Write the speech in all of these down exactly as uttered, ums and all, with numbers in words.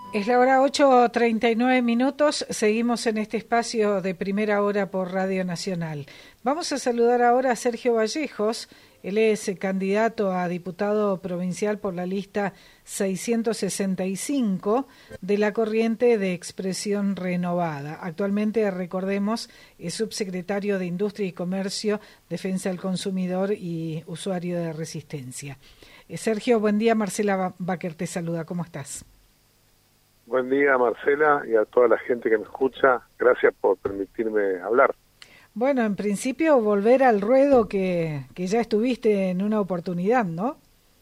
Es la hora ocho treinta y nueve minutos, seguimos en este espacio de Primera Hora por Radio Nacional. Vamos a saludar ahora a Sergio Vallejos, él es candidato a diputado provincial por la lista seiscientos sesenta y cinco de la corriente de Expresión Renovada. Actualmente, recordemos, es subsecretario de Industria y Comercio, Defensa del Consumidor y usuario de Resistencia. Eh, Sergio, buen día, Marcela Baquer te saluda, ¿cómo estás? Buen día, Marcela, y a toda la gente que me escucha. Gracias por permitirme hablar. Bueno, en principio, volver al ruedo que, que ya estuviste en una oportunidad, ¿no?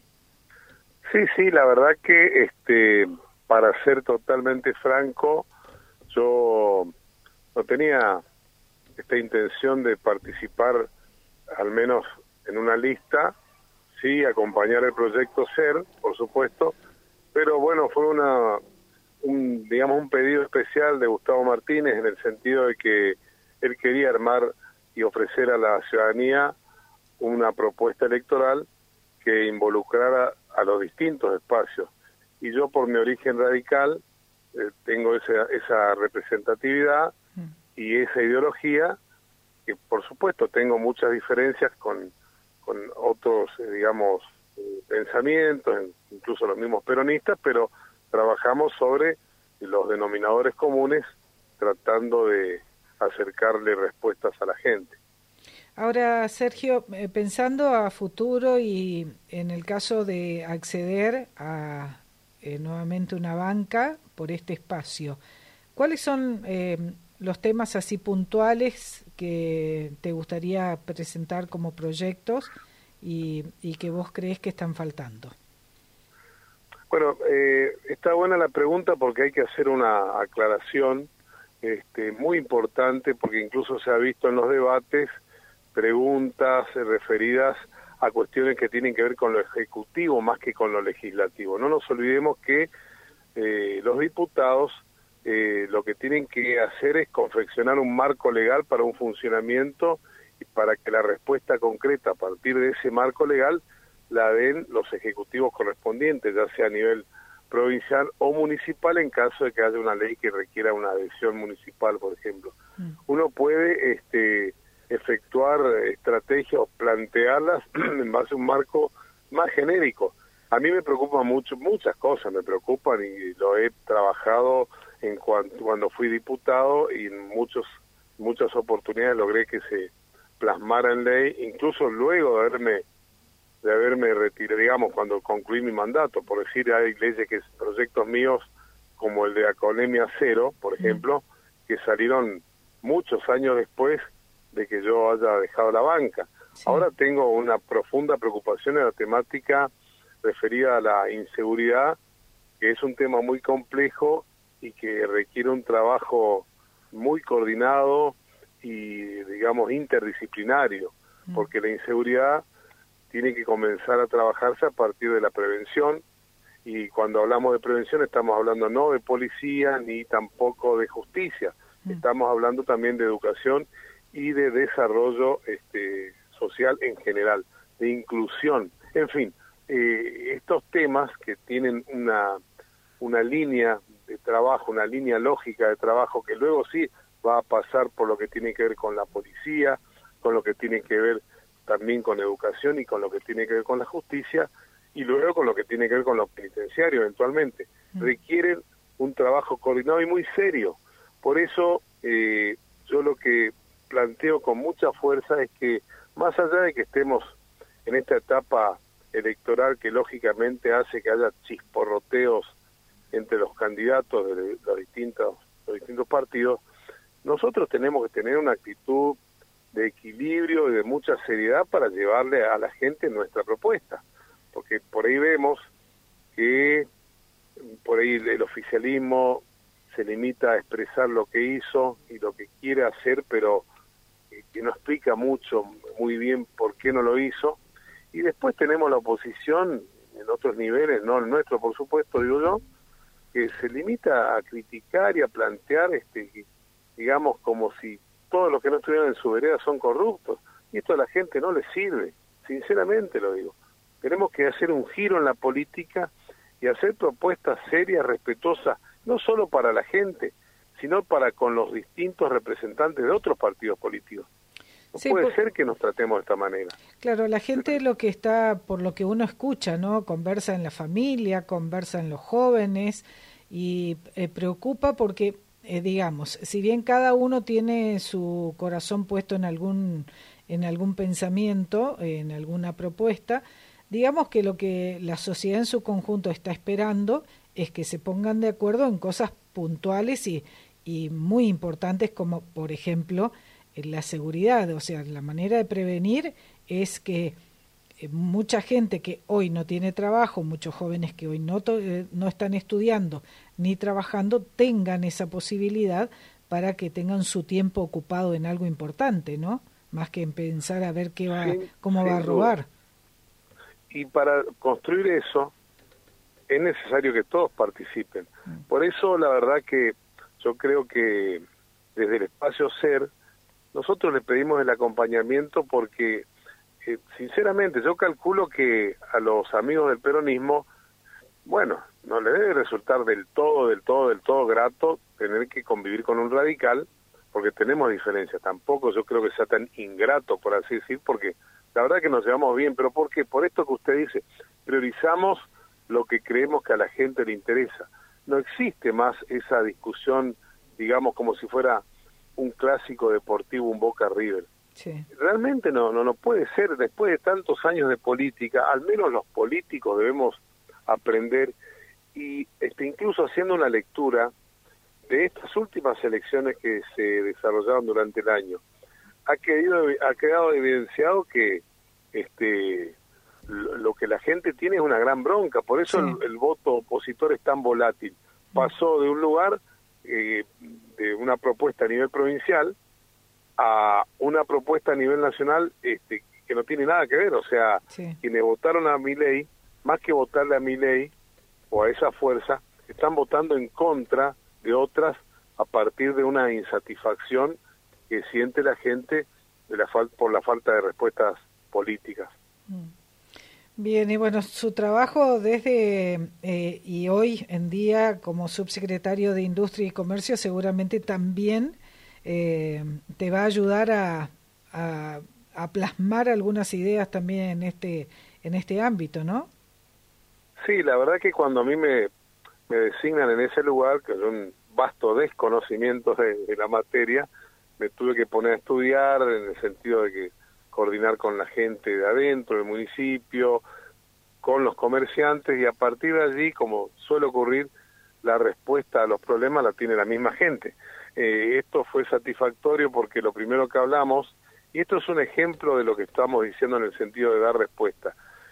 Sí, sí, la verdad que, este, para ser totalmente franco, yo no tenía esta intención de participar, al menos en una lista, sí, acompañar el proyecto SER, por supuesto, pero bueno, fue una... un digamos un pedido especial de Gustavo Martínez, en el sentido de que él quería armar y ofrecer a la ciudadanía una propuesta electoral que involucrara a los distintos espacios, y yo, por mi origen radical, eh, tengo esa, esa representatividad mm. y esa ideología, que por supuesto tengo muchas diferencias con, con otros, eh, digamos, eh, pensamientos, incluso los mismos peronistas, pero trabajamos sobre los denominadores comunes, tratando de acercarle respuestas a la gente. Ahora, Sergio, eh, pensando a futuro y en el caso de acceder a eh, nuevamente una banca por este espacio, ¿cuáles son eh, los temas así puntuales que te gustaría presentar como proyectos y, y que vos crees que están faltando? Bueno, eh, está buena la pregunta, porque hay que hacer una aclaración este, muy importante, porque incluso se ha visto en los debates preguntas eh, referidas a cuestiones que tienen que ver con lo ejecutivo más que con lo legislativo. No nos olvidemos que eh, los diputados eh, lo que tienen que hacer es confeccionar un marco legal para un funcionamiento, y para que la respuesta concreta a partir de ese marco legal la den los ejecutivos correspondientes, ya sea a nivel provincial o municipal, en caso de que haya una ley que requiera una adhesión municipal, por ejemplo. Mm. Uno puede este, efectuar estrategias o plantearlas en base a un marco más genérico. A mí me preocupan mucho, muchas cosas me preocupan, y lo he trabajado en cuanto, cuando fui diputado, y en muchos, muchas oportunidades logré que se plasmara en ley, incluso luego de haberme de haberme retirado, digamos, cuando concluí mi mandato. Por decir, hay leyes, que proyectos míos, como el de Alcoholemia Cero, por ejemplo, mm. que salieron muchos años después de que yo haya dejado la banca. Sí. Ahora tengo una profunda preocupación en la temática referida a la inseguridad, que es un tema muy complejo y que requiere un trabajo muy coordinado y, digamos, interdisciplinario, mm. porque la inseguridad tiene que comenzar a trabajarse a partir de la prevención, y cuando hablamos de prevención estamos hablando no de policía ni tampoco de justicia, mm. estamos hablando también de educación y de desarrollo este, social en general, de inclusión, en fin, eh, estos temas que tienen una, una línea de trabajo, una línea lógica de trabajo, que luego sí va a pasar por lo que tiene que ver con la policía, con lo que tiene que ver también con educación y con lo que tiene que ver con la justicia, y luego con lo que tiene que ver con los penitenciarios eventualmente. Mm. Requieren un trabajo coordinado y muy serio. Por eso eh, yo lo que planteo con mucha fuerza es que, más allá de que estemos en esta etapa electoral que lógicamente hace que haya chisporroteos entre los candidatos de los distintos, los distintos partidos, nosotros tenemos que tener una actitud de equilibrio y de mucha seriedad para llevarle a la gente nuestra propuesta, porque por ahí vemos que por ahí el oficialismo se limita a expresar lo que hizo y lo que quiere hacer, pero que no explica mucho, muy bien por qué no lo hizo, y después tenemos la oposición en otros niveles, no el nuestro por supuesto, digo yo, que se limita a criticar y a plantear, este, digamos, como si todos los que no estuvieran en su vereda son corruptos, y esto a la gente no le sirve, sinceramente lo digo. Tenemos que hacer un giro en la política y hacer propuestas serias, respetuosas, no solo para la gente, sino para con los distintos representantes de otros partidos políticos. No sí, puede por... ser que nos tratemos de esta manera. Claro, la gente lo que está, por lo que uno escucha, ¿no? Conversa en la familia, conversa en los jóvenes y eh, preocupa porque, eh, digamos, si bien cada uno tiene su corazón puesto en algún, en algún pensamiento, en alguna propuesta, digamos que lo que la sociedad en su conjunto está esperando es que se pongan de acuerdo en cosas puntuales y, y muy importantes como, por ejemplo, la seguridad. O sea, la manera de prevenir es que eh, mucha gente que hoy no tiene trabajo, muchos jóvenes que hoy no, to eh, no están estudiando ni trabajando, tengan esa posibilidad para que tengan su tiempo ocupado en algo importante, ¿no? Más que en pensar a ver qué va, Sin, cómo va a robar. Duda. Y para construir eso es necesario que todos participen. Por eso la verdad que yo creo que desde el espacio SER nosotros le pedimos el acompañamiento porque eh, sinceramente yo calculo que a los amigos del peronismo, bueno, no les debe resultar del todo, del todo, del todo grato tener que convivir con un radical, porque tenemos diferencias. Tampoco yo creo que sea tan ingrato, por así decir, porque la verdad que nos llevamos bien. ¿Pero por qué? Por esto que usted dice, priorizamos lo que creemos que a la gente le interesa. No existe más esa discusión, digamos, como si fuera un clásico deportivo, un Boca River. Sí. Realmente no, no, no puede ser. Después de tantos años de política, al menos los políticos debemos aprender, y este, incluso haciendo una lectura de estas últimas elecciones que se desarrollaron durante el año, ha quedado, ha quedado evidenciado que este lo, lo que la gente tiene es una gran bronca. Por eso sí. el, el voto opositor es tan volátil. Pasó de un lugar, eh, de una propuesta a nivel provincial, a una propuesta a nivel nacional este, que no tiene nada que ver. O sea, sí. quienes votaron a Milei, más que votarle a Milei o a esa fuerza, están votando en contra de otras a partir de una insatisfacción que siente la gente de la fal por la falta de respuestas políticas. Bien, y bueno, su trabajo desde eh, y hoy en día como subsecretario de Industria y Comercio seguramente también eh, te va a ayudar a, a, a plasmar algunas ideas también en este en este ámbito, ¿no? Sí, la verdad que cuando a mí me, me designan en ese lugar, que es un vasto desconocimiento de, de la materia, me tuve que poner a estudiar en el sentido de que coordinar con la gente de adentro del municipio, con los comerciantes, y a partir de allí, como suele ocurrir, la respuesta a los problemas la tiene la misma gente. Eh, esto fue satisfactorio porque lo primero que hablamos, y esto es un ejemplo de lo que estamos diciendo en el sentido de dar respuesta,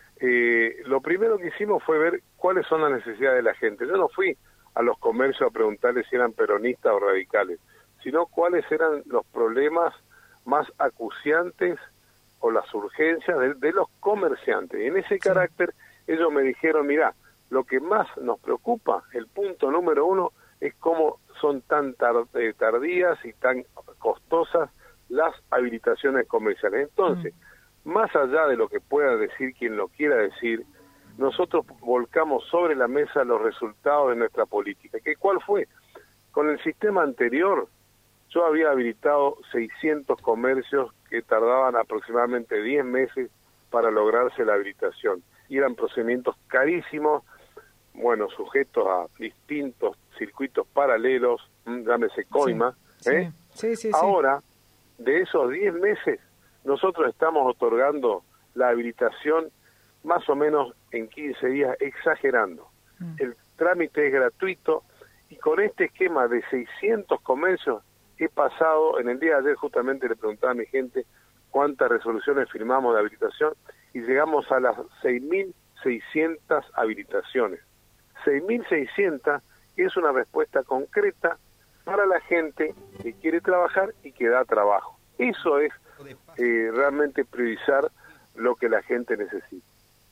eh, lo primero que hicimos fue ver cuáles son las necesidades de la gente. Yo no fui a los comercios a preguntarles si eran peronistas o radicales, sino cuáles eran los problemas más acuciantes o las urgencias de, de los comerciantes. Y en ese sí. carácter ellos me dijeron, mirá, lo que más nos preocupa, el punto número uno, es cómo son tan tar, eh, tardías y tan costosas las habilitaciones comerciales. Entonces, mm. más allá de lo que pueda decir quien lo quiera decir, nosotros volcamos sobre la mesa los resultados de nuestra política. ¿Qué, ¿Cuál fue? Con el sistema anterior, yo había habilitado seiscientos comercios que tardaban aproximadamente diez meses para lograrse la habilitación. Y eran procedimientos carísimos, bueno, sujetos a distintos circuitos paralelos, llámese coima. Sí, ¿eh? sí, sí, sí, Ahora, de esos diez meses, nosotros estamos otorgando la habilitación más o menos en quince días, exagerando. Mm. El trámite es gratuito, y con este esquema de seiscientos comercios he pasado, en el día de ayer justamente le preguntaba a mi gente cuántas resoluciones firmamos de habilitación, y llegamos a las seis mil seiscientas habilitaciones. seis mil seiscientas es una respuesta concreta para la gente que quiere trabajar y que da trabajo. Eso es eh, realmente priorizar lo que la gente necesita.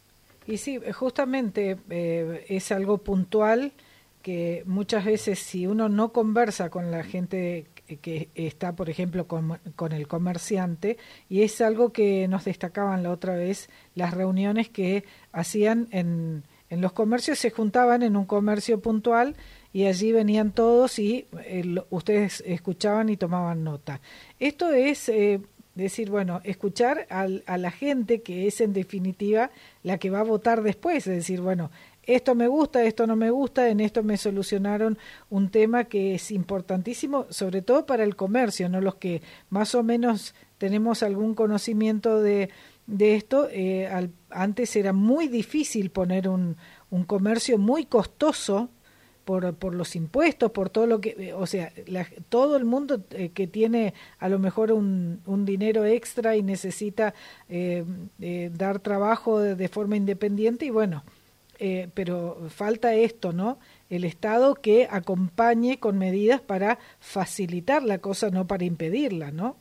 Y sí, justamente eh, es algo puntual que muchas veces si uno no conversa con la gente que está, por ejemplo, con, con el comerciante, y es algo que nos destacaban la otra vez, las reuniones que hacían en, en los comercios, se juntaban en un comercio puntual y allí venían todos y eh, ustedes escuchaban y tomaban nota. Esto es eh, decir, bueno, escuchar al, a la gente que es en definitiva la que va a votar después, es decir, bueno, esto me gusta, esto no me gusta, en esto me solucionaron un tema que es importantísimo, sobre todo para el comercio, ¿no? Los que más o menos tenemos algún conocimiento de, de esto, eh, al, antes era muy difícil poner un, un comercio muy costoso por, por los impuestos, por todo lo que, o sea, la, todo el mundo eh, que tiene a lo mejor un, un dinero extra y necesita eh, eh, dar trabajo de, de forma independiente y bueno, Eh, pero falta esto, ¿no? El Estado que acompañe con medidas para facilitar la cosa, no para impedirla, ¿no?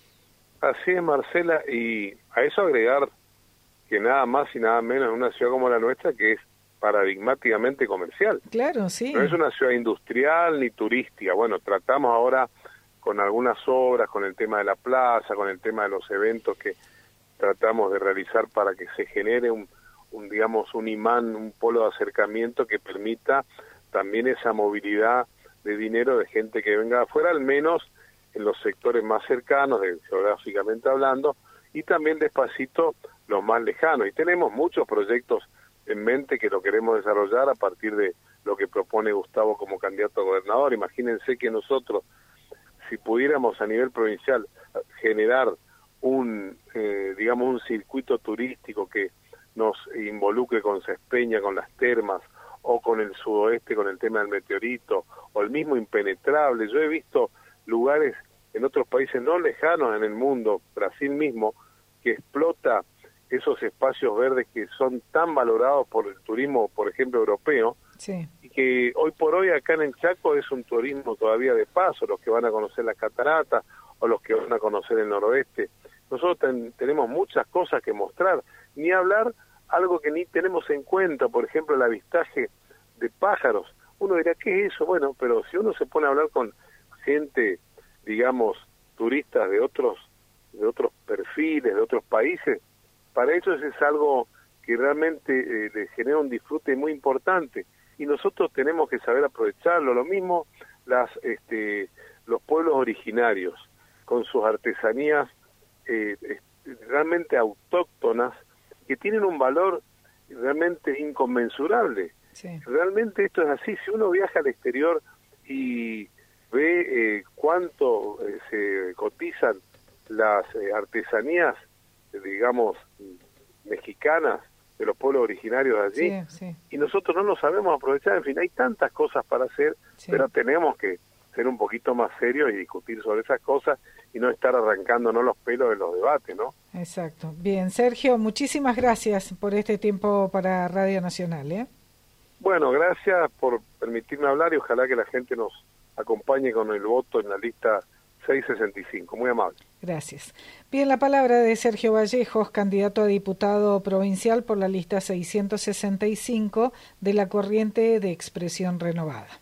Así es, Marcela, y a eso agregar que nada más y nada menos en una ciudad como la nuestra que es paradigmáticamente comercial. Claro, sí. No es una ciudad industrial ni turística. Bueno, tratamos ahora con algunas obras, con el tema de la plaza, con el tema de los eventos que tratamos de realizar para que se genere un un digamos un imán, un polo de acercamiento que permita también esa movilidad de dinero de gente que venga de afuera, al menos en los sectores más cercanos, de, geográficamente hablando, y también despacito los más lejanos. Y tenemos muchos proyectos en mente que lo queremos desarrollar a partir de lo que propone Gustavo como candidato a gobernador. Imagínense que nosotros, si pudiéramos a nivel provincial generar un, eh, digamos, un circuito turístico que nos involucre con Cespeña, con las termas, o con el sudoeste, con el tema del meteorito, o el mismo impenetrable. Yo he visto lugares en otros países no lejanos en el mundo, Brasil mismo, que explota esos espacios verdes que son tan valorados por el turismo, por ejemplo, europeo, sí. Y que hoy por hoy acá en el Chaco es un turismo todavía de paso, los que van a conocer las cataratas, o los que van a conocer el noroeste. Nosotros ten, tenemos muchas cosas que mostrar, ni hablar algo que ni tenemos en cuenta, por ejemplo, el avistaje de pájaros. Uno dirá, ¿qué es eso? Bueno, pero si uno se pone a hablar con gente, digamos, turistas de otros de otros perfiles, de otros países, para ellos es algo que realmente eh, les genera un disfrute muy importante y nosotros tenemos que saber aprovecharlo. Lo mismo las este, los pueblos originarios, con sus artesanías eh, realmente autóctonas, que tienen un valor realmente inconmensurable. Sí. Realmente esto es así. Si uno viaja al exterior y ve eh, cuánto eh, se cotizan las eh, artesanías, eh, digamos, mexicanas, de los pueblos originarios de allí, sí, sí. Y nosotros no nos sabemos aprovechar. En fin, hay tantas cosas para hacer, sí. Pero tenemos que ser un poquito más serios y discutir sobre esas cosas y no estar arrancándonos los pelos de los debates, ¿no? Exacto. Bien, Sergio, muchísimas gracias por este tiempo para Radio Nacional, ¿eh? Bueno, gracias por permitirme hablar y ojalá que la gente nos acompañe con el voto en la lista seiscientos sesenta y cinco. Muy amable. Gracias. Bien, la palabra de Sergio Vallejos, candidato a diputado provincial por la lista seiscientos sesenta y cinco de la corriente de Expresión Renovada.